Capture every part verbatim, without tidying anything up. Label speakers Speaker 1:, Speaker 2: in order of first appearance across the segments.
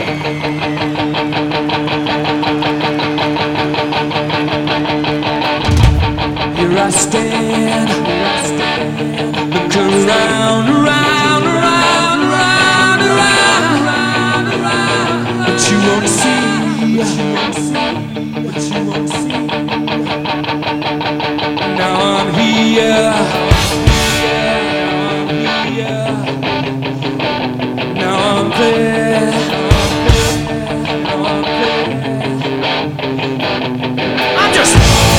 Speaker 1: Here I stand, look around, around, around, around, around, around. What you wanna see, what you wanna see. Now I'm here, now I'm there. I'm just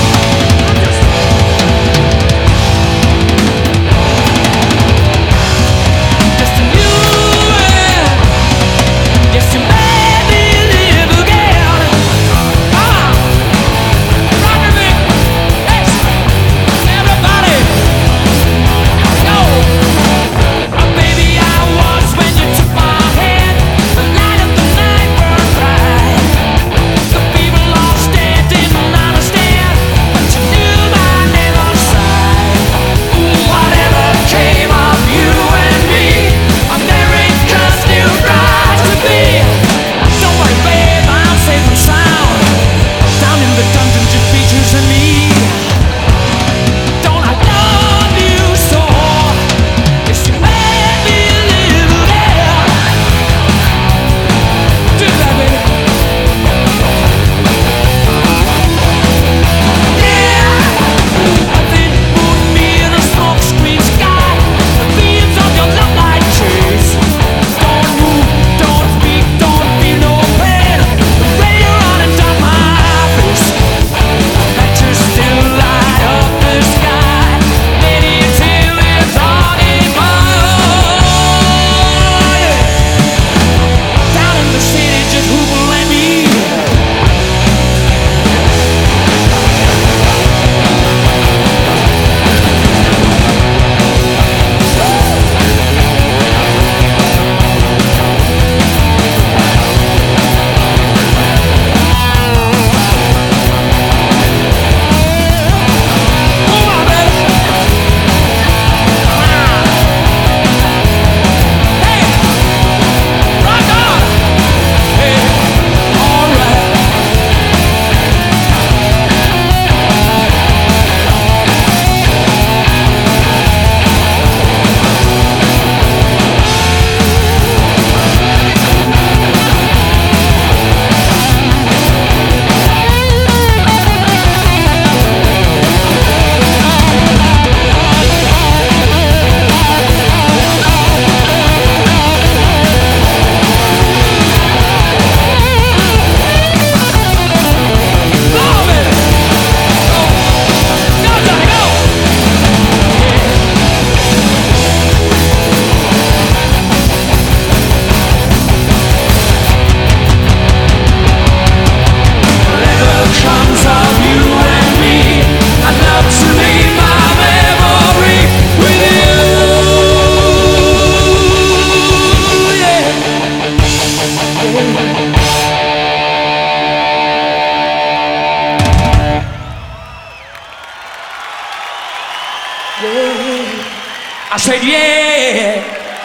Speaker 1: I said, yeah,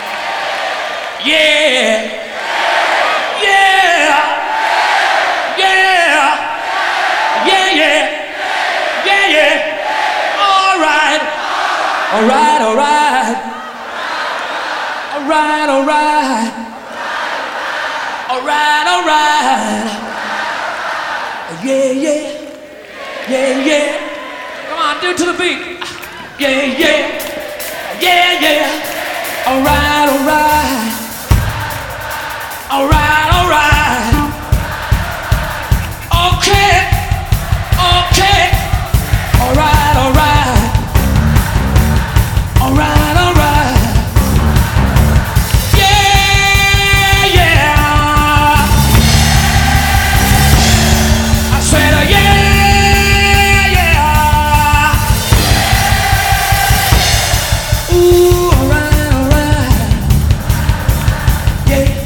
Speaker 1: yeah, yeah, yeah, yeah, yeah, yeah, yeah. All right, all right, all right, all right, all right, all right, all right. Yeah, yeah, yeah, yeah. Come on, do it to the beat. Yeah, yeah. Yeah, yeah, all right, all right, all right, all right, okay, okay, all right, all right, all right, all right, yeah, yeah, I said, uh, yeah, yeah, ooh. Yeah.